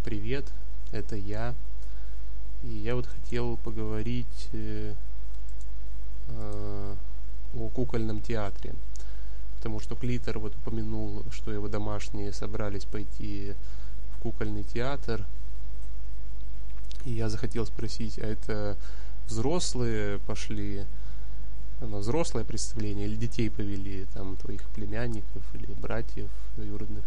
привет, это я. И я вот хотел поговорить о кукольном театре. Потому что Клитор вот упомянул, что его домашние собрались пойти в кукольный театр. И я захотел спросить, а это взрослые пошли на взрослое представление или детей повели, там, твоих племянников или братьев двоюродных?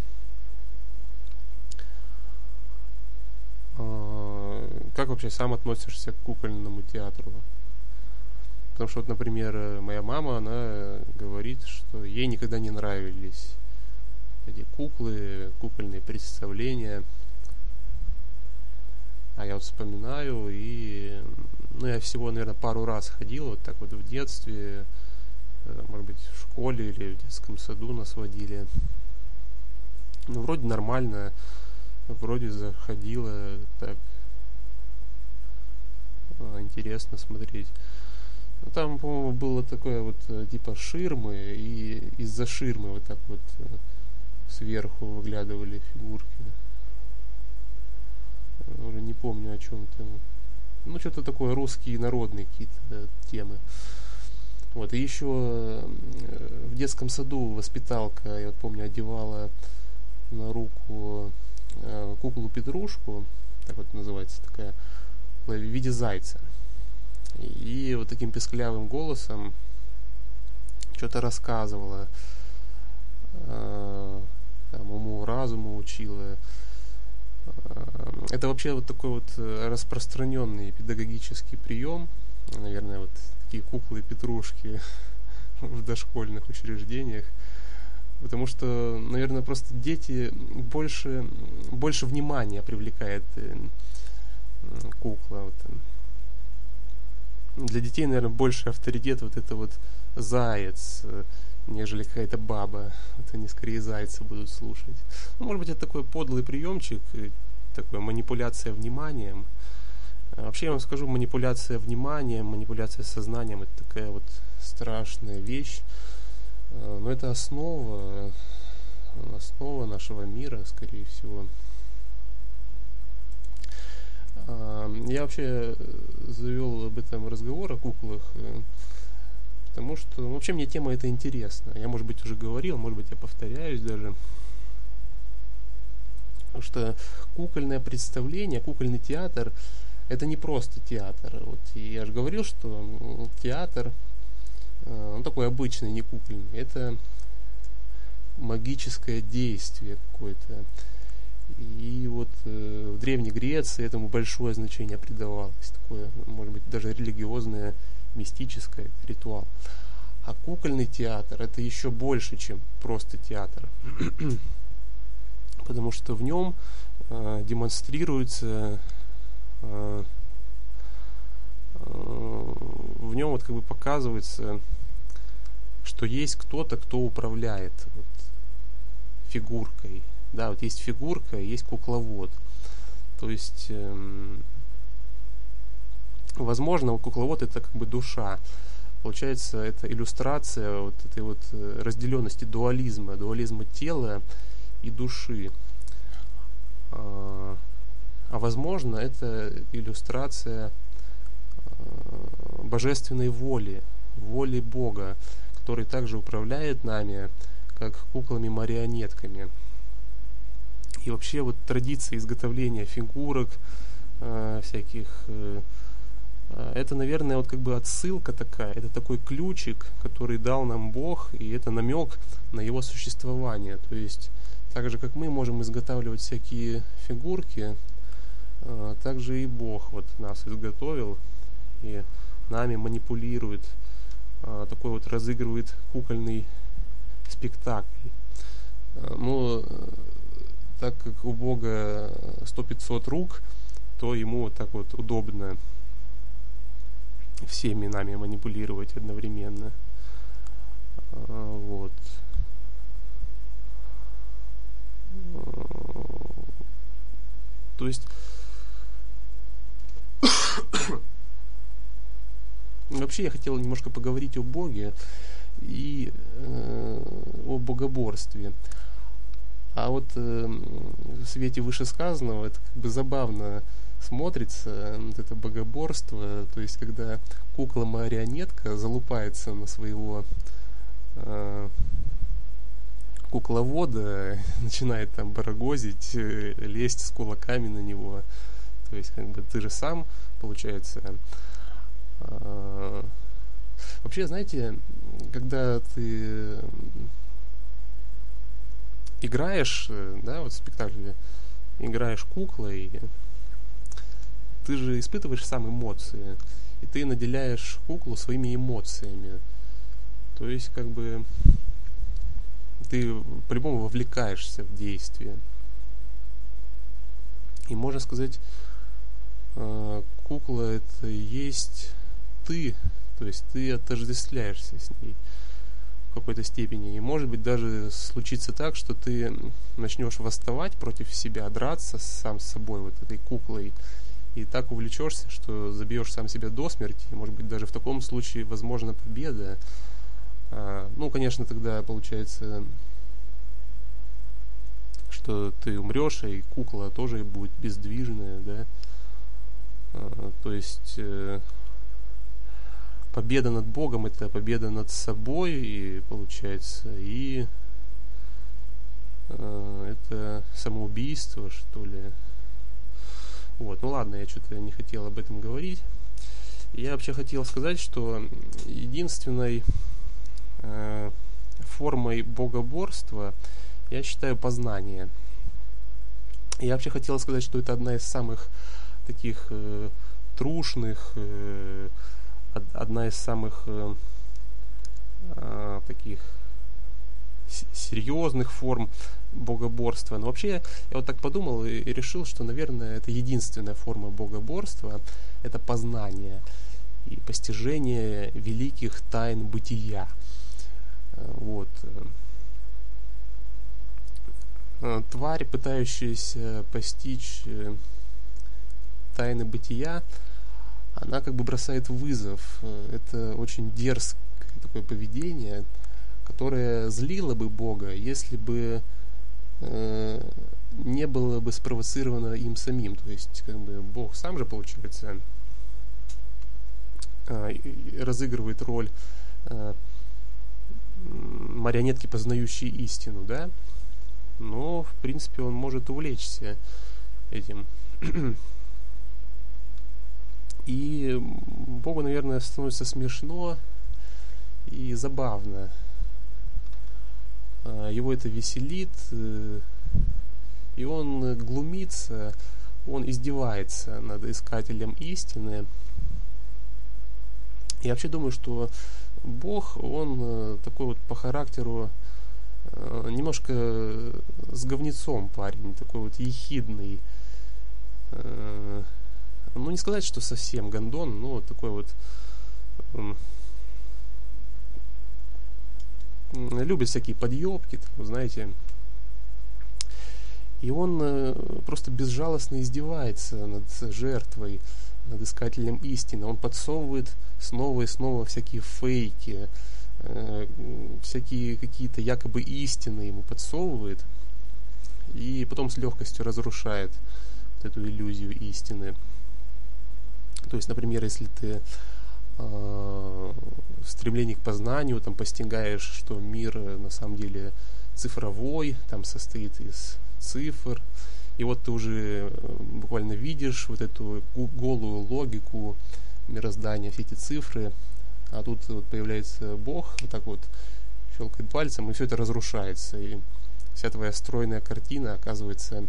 Как вообще сам относишься к кукольному театру? Потому что, вот, например, моя мама, она говорит, что ей никогда не нравились эти куклы, кукольные представления. А я вот вспоминаю, и я всего, наверное, пару раз ходил, вот так вот в детстве, может быть, в школе или в детском саду нас водили. Вроде нормально, вроде заходило, так интересно смотреть. Там, по-моему, было такое вот типа ширмы, и из-за ширмы вот так вот сверху выглядывали фигурки. Уже не помню о чем там. Что-то такое, русские народные какие-то темы. Вот, и еще в детском саду воспиталка, я вот помню, одевала на руку куклу Петрушку, так вот называется, такая, в виде зайца. И вот таким песклявым голосом что-то рассказывала, там, уму-разуму учила. Это вообще вот такой вот распространенный педагогический прием, наверное, вот такие куклы-петрушки в дошкольных учреждениях, потому что, наверное, просто дети больше внимания привлекает кукла. Вот. Для детей, наверное, больше авторитет вот это вот заяц, нежели какая-то баба. Вот они скорее зайца будут слушать. Может быть, это такой подлый приемчик, такая манипуляция вниманием. Вообще, я вам скажу, манипуляция вниманием, манипуляция сознанием — это такая вот страшная вещь. Но это основа нашего мира, скорее всего. Я вообще завел об этом разговор о куклах, потому что вообще мне тема эта интересна. Я, может быть, уже говорил, может быть, я повторяюсь даже. Потому что кукольное представление, кукольный театр — это не просто театр. Вот, и я же говорил, что театр, он такой обычный, не кукольный. Это магическое действие какое-то. И вот в Древней Греции этому большое значение придавалось. Такое, может быть, даже религиозное, мистическое, ритуал. А кукольный театр — это еще больше, чем просто театр. Потому что в нем демонстрируется, в нем вот как бы показывается, что есть кто-то, кто управляет вот фигуркой. Да, вот есть фигурка, есть кукловод. То есть, возможно, кукловод — это как бы душа. Получается, это иллюстрация вот этой вот разделенности дуализма тела и души. А возможно, это иллюстрация божественной воли Бога, который также управляет нами, как куклами-марионетками. И вообще вот традиция изготовления фигурок всяких, это, наверное, вот как бы отсылка такая, это такой ключик, который дал нам Бог, и это намек на его существование. То есть, так же, как мы можем изготавливать всякие фигурки, так же и Бог вот нас изготовил и нами манипулирует, такой вот разыгрывает кукольный спектакль. Так как у Бога 100-500 рук, то ему вот так вот удобно всеми нами манипулировать одновременно. Вот. То есть вообще я хотел немножко поговорить о Боге и о богоборстве. А вот в свете вышесказанного это как бы забавно смотрится, вот это богоборство, то есть когда кукла-марионетка залупается на своего кукловода, начинает там барагозить, лезть с кулаками на него. То есть как бы ты же сам, получается. Вообще, знаете, когда ты играешь, да, вот в спектакле, играешь куклой, ты же испытываешь сам эмоции, и ты наделяешь куклу своими эмоциями. То есть, как бы, ты по-любому вовлекаешься в действие. И можно сказать, кукла это и есть ты, то есть ты отождествляешься с ней в какой-то степени. И может быть даже случится так, что ты начнешь восставать против себя, драться сам с собой, вот этой куклой, и так увлечешься, что забьешь сам себя до смерти. Может быть даже в таком случае возможна победа. Ну, конечно, тогда получается, что ты умрешь, и кукла тоже будет бездвижная, да. То есть победа над Богом это победа над собой, и получается, и это самоубийство, что ли. Вот, ну ладно, я что-то не хотел об этом говорить. Я вообще хотел сказать, что единственной формой богоборства я считаю познание. Я вообще хотел сказать, что это одна из самых таких трушных, одна из самых таких серьезных форм богоборства. Но вообще я вот так подумал и решил, что, наверное, это единственная форма богоборства, это познание и постижение великих тайн бытия. Вот. Тварь, пытающаяся постичь тайны бытия, она как бы бросает вызов. Это очень дерзкое такое поведение, которое злило бы Бога, если бы не было бы спровоцировано им самим. То есть, как бы Бог сам же, получается, разыгрывает роль марионетки, познающей истину, да? Но, в принципе, он может увлечься этим. И Богу, наверное, становится смешно и забавно. Его это веселит, и он глумится, он издевается над искателем истины. Я вообще думаю, что Бог, он такой вот по характеру немножко с говнецом парень, такой вот ехидный. Ну, не сказать, что совсем гондон, но такой вот любит всякие подъебки, знаете. И он просто безжалостно издевается над жертвой, над искателем истины. Он подсовывает снова и снова всякие фейки, всякие какие-то якобы истины ему подсовывает, и потом с легкостью разрушает вот эту иллюзию истины. То есть, например, если ты в стремлении к познанию там постигаешь, что мир на самом деле цифровой, там состоит из цифр, и вот ты уже буквально видишь вот эту голую логику мироздания, все эти цифры, а тут вот появляется Бог, вот так вот щелкает пальцем, и все это разрушается, и вся твоя стройная картина оказывается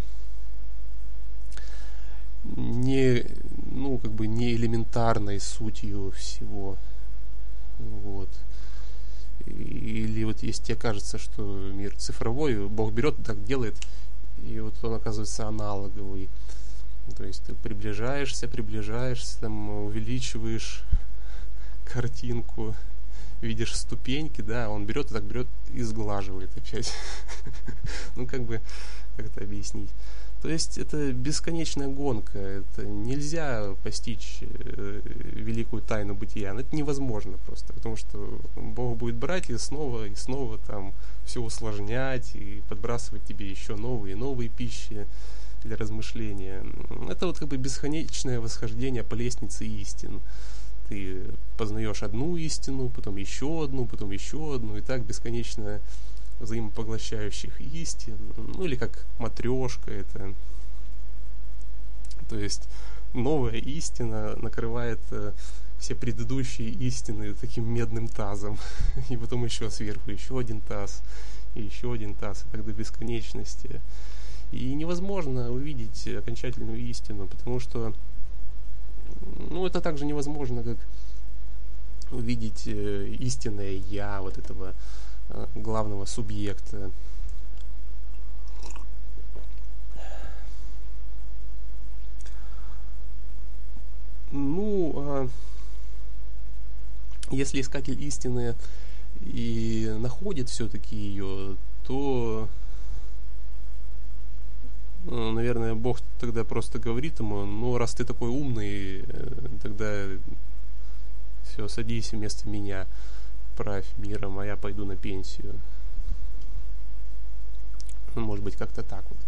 не, ну, как бы не элементарной сутью всего. Вот. Или вот если тебе кажется, что мир цифровой, Бог берет и так делает, и вот он оказывается аналоговый. То есть ты приближаешься, там увеличиваешь картинку, видишь ступеньки, да, он берет и так берет и сглаживает опять. Ну, как бы, как это объяснить? То есть это бесконечная гонка, это нельзя постичь великую тайну бытия, это невозможно просто, потому что Бог будет брать и снова там все усложнять и подбрасывать тебе еще новые и новые пищи для размышления. Это вот как бы бесконечное восхождение по лестнице истин. Ты познаешь одну истину, потом еще одну, и так бесконечно взаимопоглощающих истин. Ну или как матрешка это. То есть новая истина накрывает все предыдущие истины таким медным тазом. И потом еще сверху еще один таз, и еще один таз, и так до бесконечности. И невозможно увидеть окончательную истину, потому что это так же невозможно, как увидеть истинное «я» вот этого главного субъекта. Если искатель истины и находит все-таки ее, то, наверное, Бог тогда просто говорит ему: раз ты такой умный, тогда все, садись вместо меня, правь миром, а я пойду на пенсию. Может быть, как-то так вот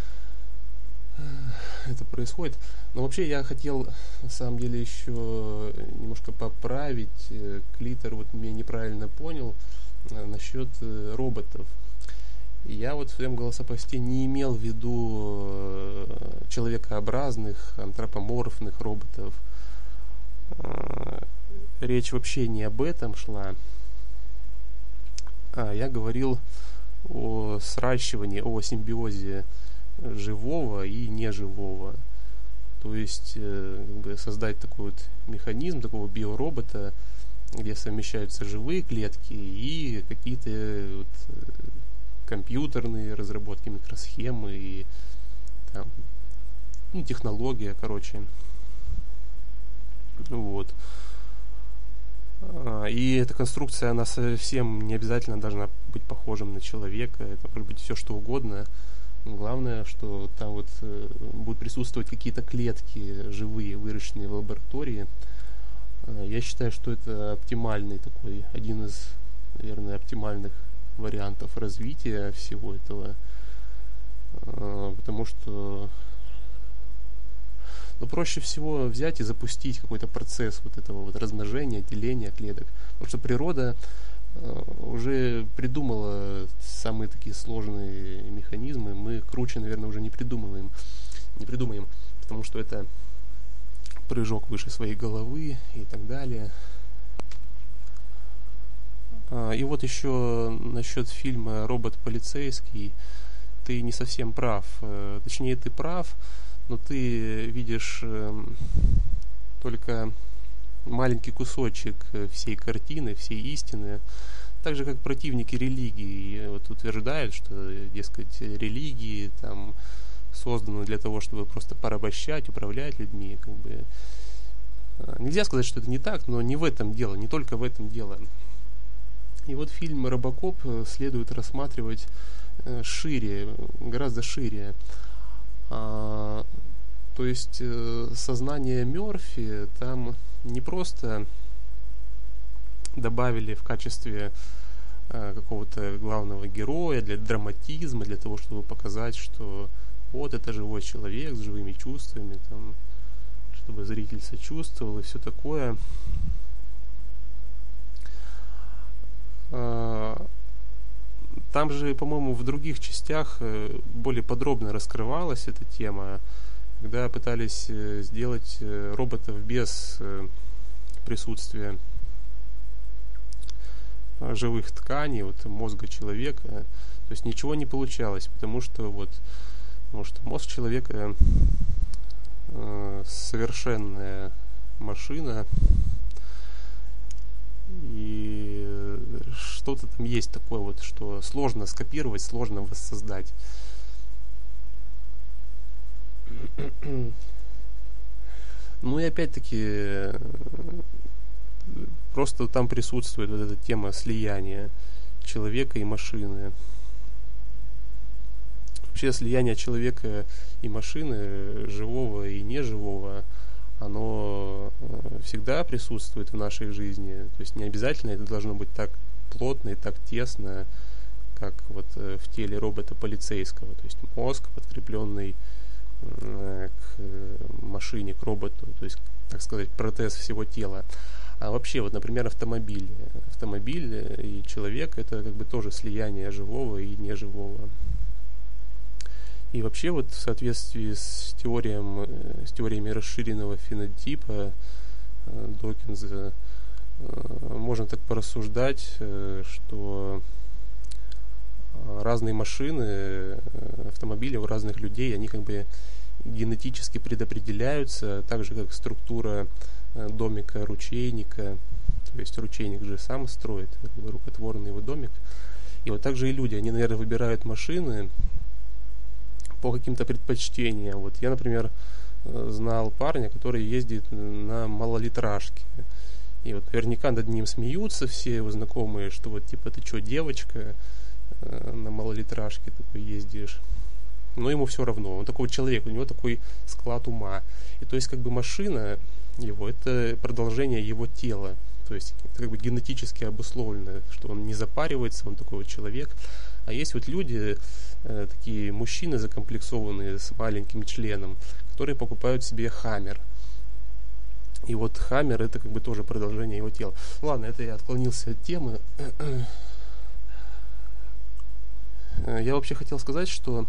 это происходит. Но вообще я хотел, на самом деле, еще немножко поправить. Клитор вот меня неправильно понял насчет роботов. Я вот в своем голосопосте не имел в виду человекообразных, антропоморфных роботов. Речь вообще не об этом шла. Я говорил о сращивании, о симбиозе живого и неживого. То есть создать такой вот механизм, такого биоробота, где совмещаются живые клетки и какие-то компьютерные разработки, микросхемы и там, технология, короче. Вот. И эта конструкция, она совсем не обязательно должна быть похожим на человека. Это может быть все что угодно. Главное, что там вот будут присутствовать какие-то клетки живые, выращенные в лаборатории. Я считаю, что это оптимальный такой, один из, наверное, оптимальных вариантов развития всего этого. Потому что проще всего взять и запустить какой-то процесс вот этого вот размножения, деления клеток. Потому что природа уже придумала самые такие сложные механизмы. Мы круче, наверное, уже не придумаем, потому что это прыжок выше своей головы и так далее. И вот еще насчет фильма «Робот полицейский». Ты не совсем прав. Точнее, ты прав, но ты видишь только маленький кусочек всей картины, всей истины. Так же, как противники религии вот утверждают, что, дескать, религии там созданы для того, чтобы просто порабощать, управлять людьми. Нельзя сказать, что это не так, но не в этом дело, не только в этом дело. И вот фильм «Робокоп» следует рассматривать шире, гораздо шире. То есть сознание Мёрфи там не просто добавили в качестве какого-то главного героя для драматизма, для того, чтобы показать, что вот это живой человек с живыми чувствами, там, чтобы зритель сочувствовал и все такое. Там же, по-моему, в других частях более подробно раскрывалась эта тема, когда пытались сделать роботов без присутствия живых тканей, мозга человека. То есть ничего не получалось, потому что мозг человека совершенная машина, и что-то там есть такое что сложно скопировать, сложно воссоздать. И опять-таки просто там присутствует вот эта тема слияния человека и машины. Вообще слияние человека и машины, живого и неживого, оно всегда присутствует в нашей жизни. То есть не обязательно это должно быть так плотно и так тесно, как вот в теле робота полицейского, то есть мозг, подкрепленный к машине, к роботу, то есть, так сказать, протез всего тела. А вообще, вот, например, автомобиль и человек — это как бы тоже слияние живого и неживого. И вообще, вот в соответствии с теориями расширенного фенотипа Докинза, можно так порассуждать, что разные машины, автомобили у разных людей, они как бы генетически предопределяются, так же как структура домика ручейника, то есть ручейник же сам строит, как бы рукотворный его домик. И вот так же и люди, они, наверное, выбирают машины по каким-то предпочтениям. Вот я, например, знал парня, который ездит на малолитражке. И вот наверняка над ним смеются все его знакомые, что вот типа ты что, девочка, на малолитражке такой ездишь. Но ему все равно, он такой человек, у него такой склад ума. И то есть как бы машина его — это продолжение его тела. То есть это как бы генетически обусловлено, что он не запаривается, он такой вот человек. А есть вот люди, такие мужчины закомплексованные с маленьким членом, которые покупают себе Хаммер. И вот Хаммер — это как бы тоже продолжение его тела. Ладно, это я отклонился от темы. Я вообще хотел сказать, что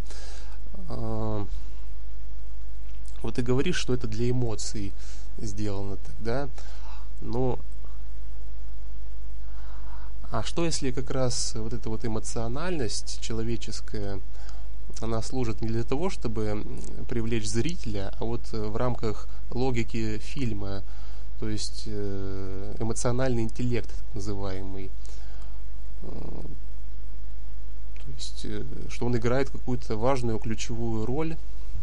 вот ты говоришь, что это для эмоций сделано так, да? Но а что если как раз вот эта вот эмоциональность человеческая, она служит не для того, чтобы привлечь зрителя, а вот в рамках логики фильма, то есть эмоциональный интеллект так называемый, то есть что он играет какую-то важную ключевую роль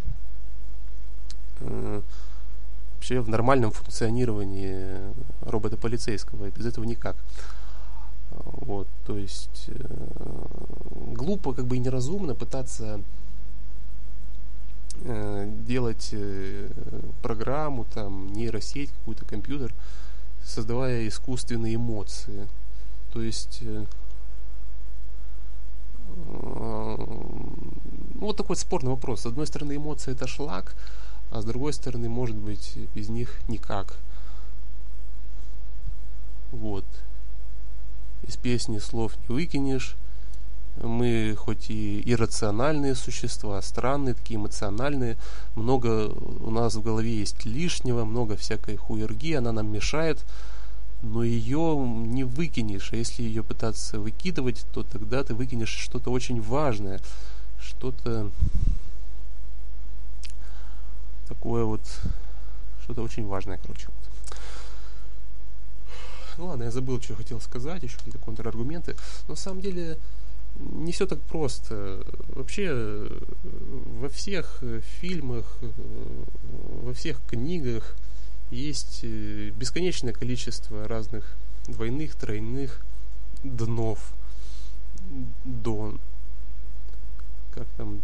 вообще в нормальном функционировании робота полицейского, и без этого никак. Вот, то есть глупо как бы и неразумно пытаться делать программу, там, нейросеть, какой-то компьютер, создавая искусственные эмоции. То есть вот такой спорный вопрос. С одной стороны, эмоции — это шлак, а с другой стороны, может быть, без них никак. Вот. Из песни слов не выкинешь. Мы хоть и иррациональные существа, странные, такие эмоциональные, много у нас в голове есть лишнего, много всякой хуерги, она нам мешает, но ее не выкинешь. А если ее пытаться выкидывать, то тогда ты выкинешь что-то очень важное, что-то такое вот, что-то очень важное, короче. Ну ладно, я забыл, что хотел сказать, еще какие-то контраргументы. Но на самом деле не все так просто. Вообще во всех фильмах, во всех книгах есть бесконечное количество разных двойных, тройных днов. Дон. Как там?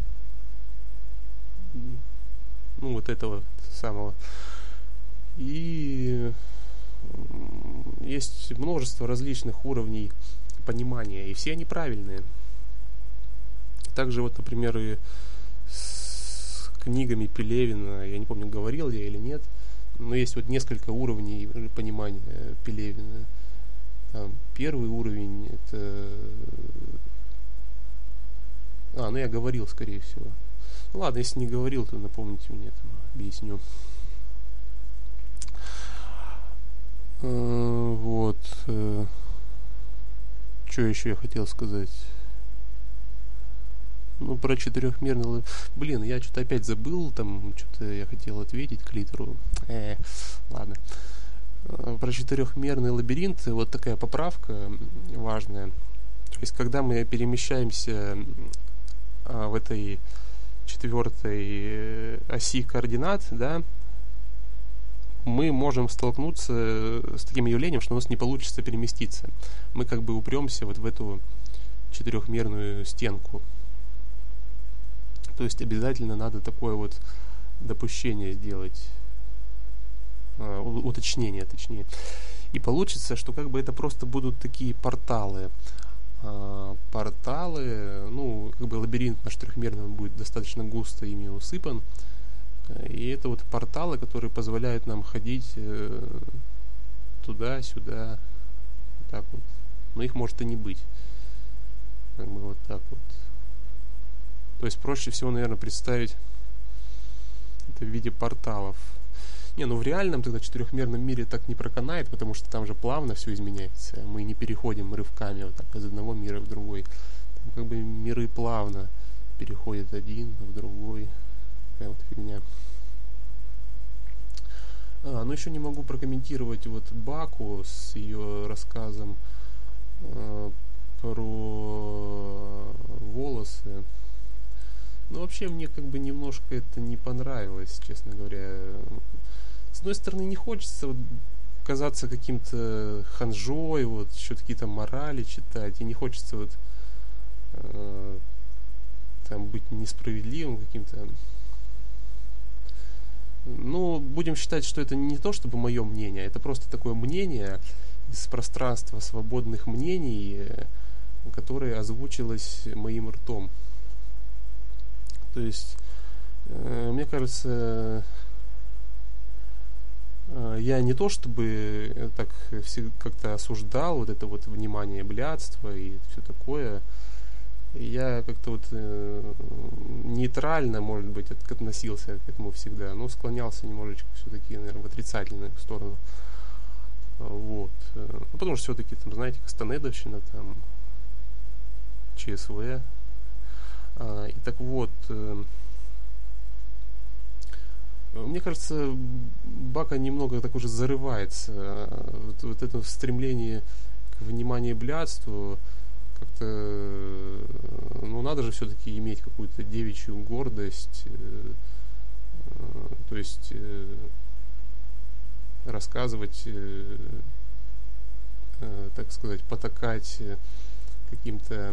Ну, вот этого самого. И есть множество различных уровней понимания, и все они правильные. Также вот, например, и с книгами Пелевина, я не помню, говорил я или нет, но есть вот несколько уровней понимания Пелевина. Там, первый уровень — это... ну я говорил, скорее всего. Ну ладно, если не говорил, то напомните мне, там, объясню. Вот. Что еще я хотел сказать? Ну, про четырехмерный... Блин, я что-то опять забыл, там, что-то я хотел ответить Клитору. Ладно. Про четырехмерный лабиринт, вот такая поправка важная. То есть, когда мы перемещаемся в этой четвертой оси координат, да, мы можем столкнуться с таким явлением, что у нас не получится переместиться. Мы как бы упремся вот в эту четырехмерную стенку. То есть обязательно надо такое вот допущение сделать, уточнение точнее. И получится, что как бы это просто будут такие порталы. порталы, ну, как бы лабиринт наш трехмерный, он будет достаточно густо ими усыпан. И это вот порталы, которые позволяют нам ходить туда-сюда, вот так вот. Но их может и не быть. Как бы вот так вот. То есть проще всего, наверное, представить это в виде порталов. Не, ну в реальном тогда четырехмерном мире так не проканает, потому что там же плавно все изменяется. Мы не переходим рывками вот так из одного мира в другой. Там как бы миры плавно переходят один в другой. Такая вот фигня. Но еще не могу прокомментировать вот Баку с ее рассказом про волосы. Но вообще мне как бы немножко это не понравилось, честно говоря. С одной стороны, не хочется вот казаться каким-то ханжой, вот еще какие-то морали читать, и не хочется вот там быть несправедливым каким-то. Ну, будем считать, что это не то чтобы мое мнение, это просто такое мнение из пространства свободных мнений, которое озвучилось моим ртом. То есть, мне кажется, я не то чтобы так как-то осуждал вот это вот внимание блядства и все такое. Я как-то вот нейтрально, может быть, относился к этому всегда, но склонялся немножечко все-таки, наверное, в отрицательную сторону. Вот. Ну, потому что все-таки, там, знаете, Кастанедовщина, там, ЧСВ. И так вот, мне кажется, Бака немного так уже зарывается вот это стремление к вниманию и блядству. Как-то, ну, надо же все-таки иметь какую-то девичью гордость, то есть рассказывать, так сказать, потакать каким-то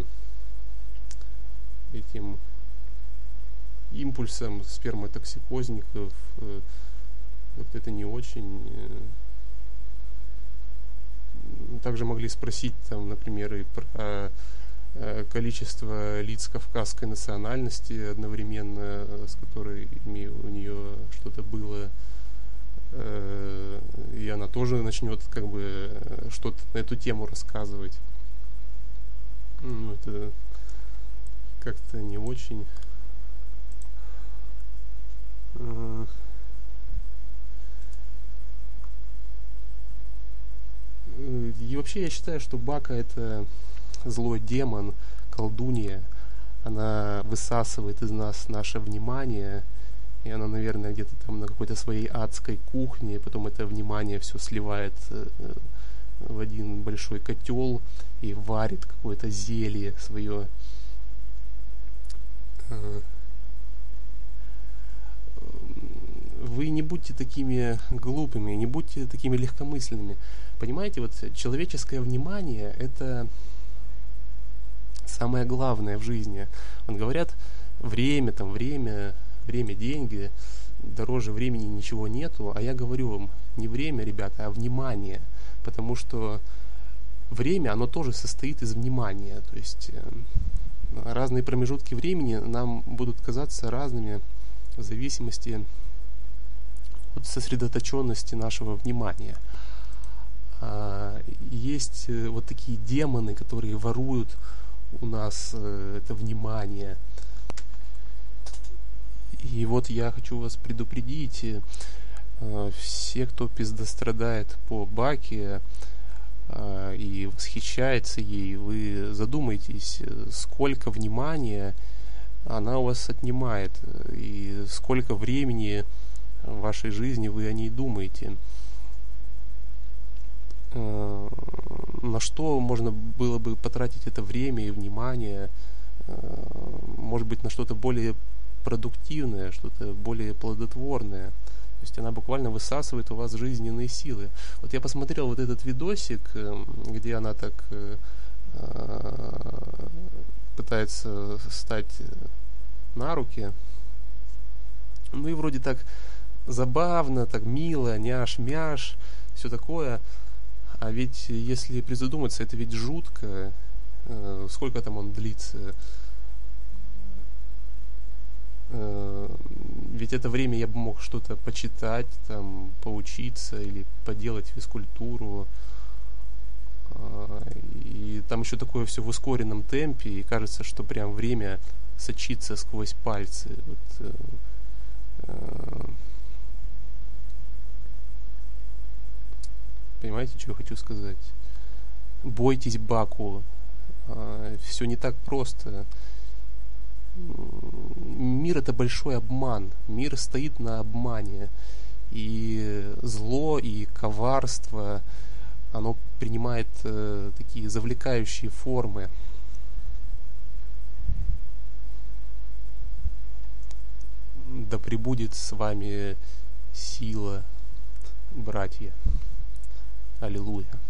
этим импульсом сперматоксикозников. Вот это не очень. Также могли спросить, там, например, и про количество лиц кавказской национальности одновременно, с которыми у нее что-то было, и она тоже начнет как бы что-то на эту тему рассказывать. Ну, это как-то не очень. И вообще я считаю, что Бака — это злой демон, колдунья. Она высасывает из нас наше внимание, и она, наверное, где-то там на какой-то своей адской кухне, потом это внимание все сливает в один большой котел и варит какое-то зелье свое. Вы не будьте такими глупыми, не будьте такими легкомысленными. Понимаете, вот человеческое внимание — это самое главное в жизни. Вот говорят, время, деньги, дороже времени ничего нету. А я говорю вам, не время, ребята, а внимание. Потому что время, оно тоже состоит из внимания. То есть разные промежутки времени нам будут казаться разными в зависимости от сосредоточенности нашего внимания. Есть вот такие демоны, которые воруют у нас это внимание. И вот я хочу вас предупредить, все, кто пиздострадает по Баке и восхищается ей, вы задумайтесь, сколько внимания она у вас отнимает, и сколько времени в вашей жизни вы о ней думаете. На что можно было бы потратить это время и внимание, может быть, на что-то более продуктивное, что-то более плодотворное. То есть она буквально высасывает у вас жизненные силы. Вот я посмотрел вот этот видосик, где она так пытается встать на руки. Ну и вроде так забавно, так мило, няш-мяш, все такое. А ведь, если призадуматься, это ведь жутко. Сколько там он длится? Ведь это время я бы мог что-то почитать, там, поучиться или поделать физкультуру. И там еще такое все в ускоренном темпе, и кажется, что прям время сочится сквозь пальцы. Вот, понимаете, что я хочу сказать? Бойтесь Баку. Все не так просто. Мир — это большой обман. Мир стоит на обмане. И зло, и коварство, оно принимает такие завлекающие формы. Да пребудет с вами сила, братья. Аллилуйя.